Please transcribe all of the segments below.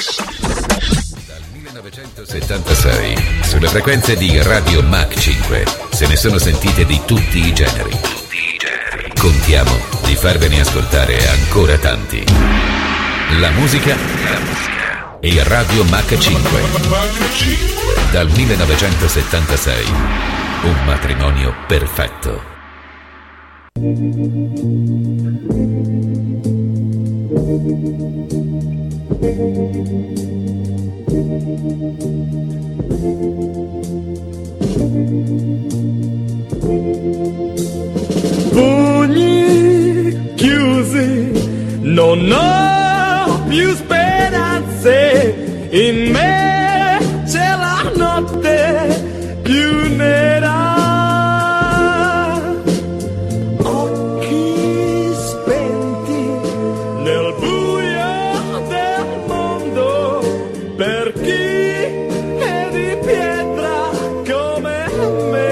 Dal 1976, sulle frequenze di Radio Mach 5, se ne sono sentite di tutti i generi. Contiamo di farvene ascoltare ancora tanti. La musica e Radio Mach 5. Dal 1976, un matrimonio perfetto. Pugni chiusi, non ho più speranze, in me c'è la notte più nera. Occhi spenti nel buio del mondo, per chi è di pietra come me.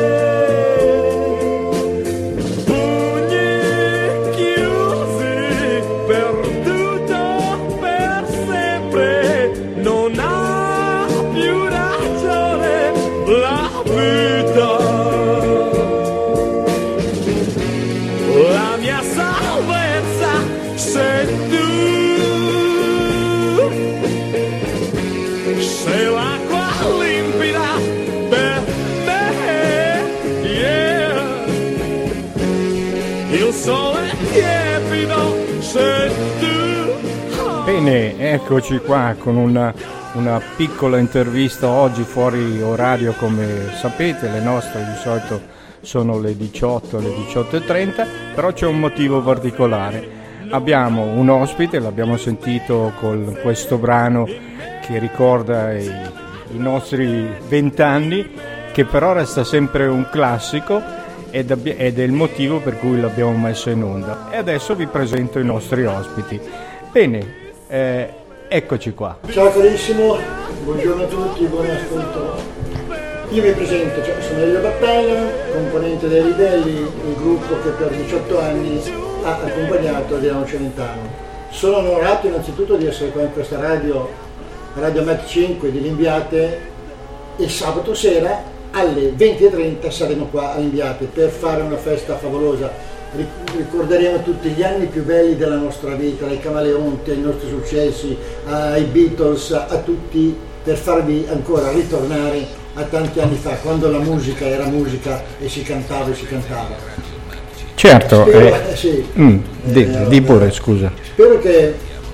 Bene, eccoci qua con una piccola intervista oggi fuori orario. Come sapete, le nostre di solito sono le 18 alle 18:30, però c'è un motivo particolare. Abbiamo un ospite, l'abbiamo sentito con questo brano che ricorda i nostri 20 anni, che però resta sempre un classico ed è il motivo per cui l'abbiamo messo in onda. E adesso vi presento i nostri ospiti. Bene, eccoci qua. Ciao carissimo, buongiorno a tutti, buon ascolto. Io mi presento, sono Elio Battaglia, componente dei Ribelli, il gruppo che per 18 anni ha accompagnato Adriano Celentano. Sono onorato innanzitutto di essere qua in questa Radio Mach 5 di Limbiate, e sabato sera alle 20:30 saremo qua a Limbiate per fare una festa favolosa. Ricorderemo tutti gli anni più belli della nostra vita, dai Camaleonti ai nostri successi, ai Beatles, a tutti, per farvi ancora ritornare a tanti anni fa, quando la musica era musica e si cantava e si cantava. Certo, sì. Di pure, scusa. Spero che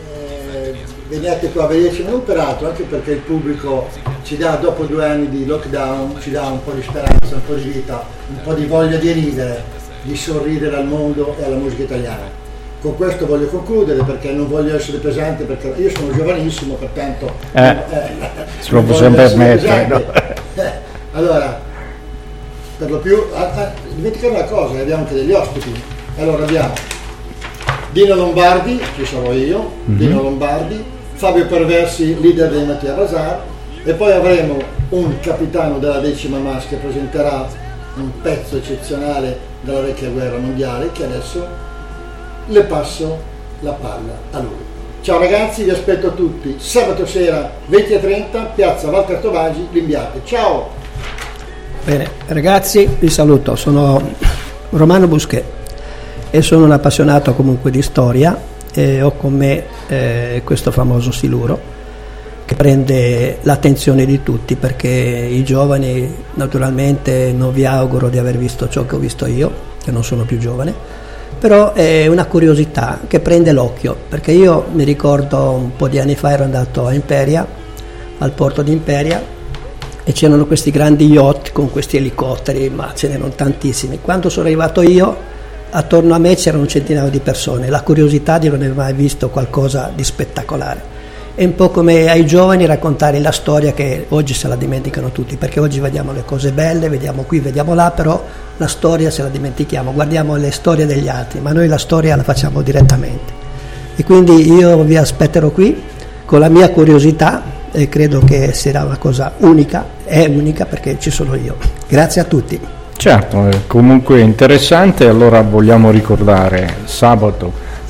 veniate qua a vederci, non peraltro, anche perché il pubblico ci dà, dopo 2 anni di lockdown, ci dà un po' di speranza, un po' di vita, un po' di voglia di ridere, di sorridere al mondo e alla musica italiana. Con questo voglio concludere, perché non voglio essere pesante, perché io sono giovanissimo, pertanto se lo possiamo permettere, no? Allora, per lo più dimenticare una cosa, abbiamo anche degli ospiti. Allora abbiamo Dino Lombardi, ci sarò io, Dino Lombardi, Fabio Perversi, leader dei Mattia Bazar, e poi avremo un capitano della 10ª MAS che presenterà un pezzo eccezionale della vecchia guerra mondiale, che adesso le passo la palla a lui. Ciao ragazzi, vi aspetto tutti sabato sera 20:30, piazza Walter Tovagi, Limbiate. Ciao! Bene ragazzi, vi saluto, sono Romano Buschè e sono un appassionato comunque di storia, e ho con me questo famoso siluro che prende l'attenzione di tutti, perché i giovani, naturalmente non vi auguro di aver visto ciò che ho visto io, che non sono più giovane, però è una curiosità che prende l'occhio, perché io mi ricordo un po' di anni fa ero andato a Imperia, al porto di Imperia, e c'erano questi grandi yacht con questi elicotteri, ma ce n'erano tantissimi. Quando sono arrivato io, attorno a me c'erano un centinaio di persone, la curiosità di non aver mai visto qualcosa di spettacolare. È un po' come ai giovani raccontare la storia, che oggi se la dimenticano tutti, perché oggi vediamo le cose belle, vediamo qui, vediamo là, però la storia se la dimentichiamo, guardiamo le storie degli altri, ma noi la storia la facciamo direttamente. E quindi io vi aspetterò qui con la mia curiosità, e credo che sarà una cosa unica, è unica perché ci sono io. Grazie a tutti. Certo, comunque interessante. Allora vogliamo ricordare sabato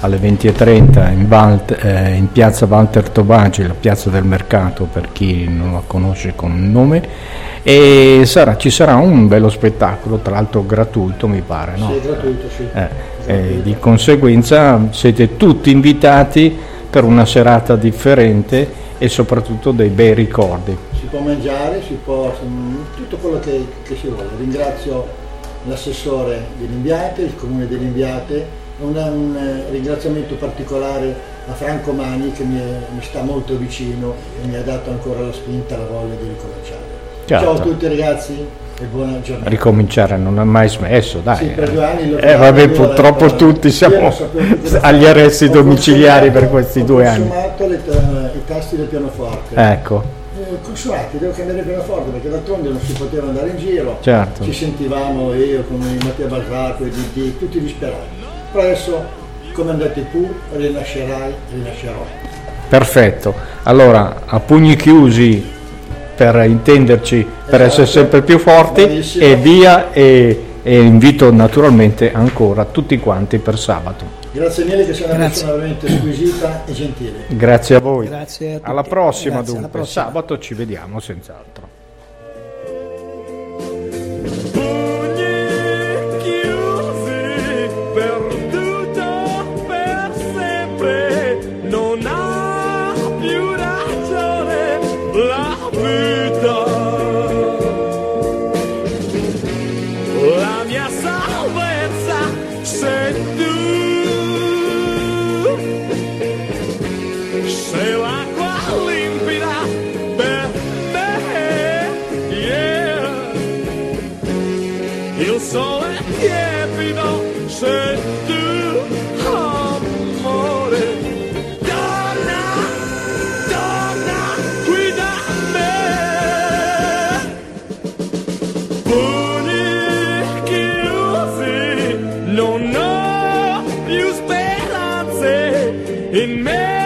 alle 20:30 in piazza Walter Tobagi, la piazza del mercato per chi non la conosce con nome, e ci sarà un bello spettacolo, tra l'altro gratuito mi pare, no? Sì, gratuito, sì. Di conseguenza siete tutti invitati per una serata differente e soprattutto dei bei ricordi. Si può mangiare, tutto quello che si vuole. Ringrazio l'assessore di Limbiate, il comune di Limbiate, un ringraziamento particolare a Franco Mani che mi sta molto vicino e mi ha dato ancora la spinta, la voglia di ricominciare. Certo. Ciao a tutti ragazzi e buona giornata. Ricominciare non ha mai smesso, dai. Sì, per 2 anni l'ho vabbè, purtroppo tutti siamo agli arresti domiciliari per questi 2 anni. Ho consumato i tasti del pianoforte. Ecco. Consumati, devo cambiare il pianoforte perché d'altronde non si poteva andare in giro. Certo. Ci sentivamo io con Mattia Balzacco e Didi, tutti disperati. Però adesso, come hanno detto tu, rinascerò. Perfetto. Allora, a pugni chiusi, per intenderci, per essere sempre più forti, Bravissimo. e via, e invito naturalmente ancora tutti quanti per sabato. Grazie mille, che sei una persona veramente squisita e gentile. Grazie a voi. Grazie a tutti. Alla prossima. Grazie, alla Dunque, prossima. sabato ci vediamo senz'altro. Pugni chiusi, perduto per sempre, non ha più ragione la vita. La mia salvezza sei tu, sei l'acqua limpida per me, yeah. Il sole tiepido sei tu, amore. Torna qui da me. Pugni chiusi, non ho più speranze in me.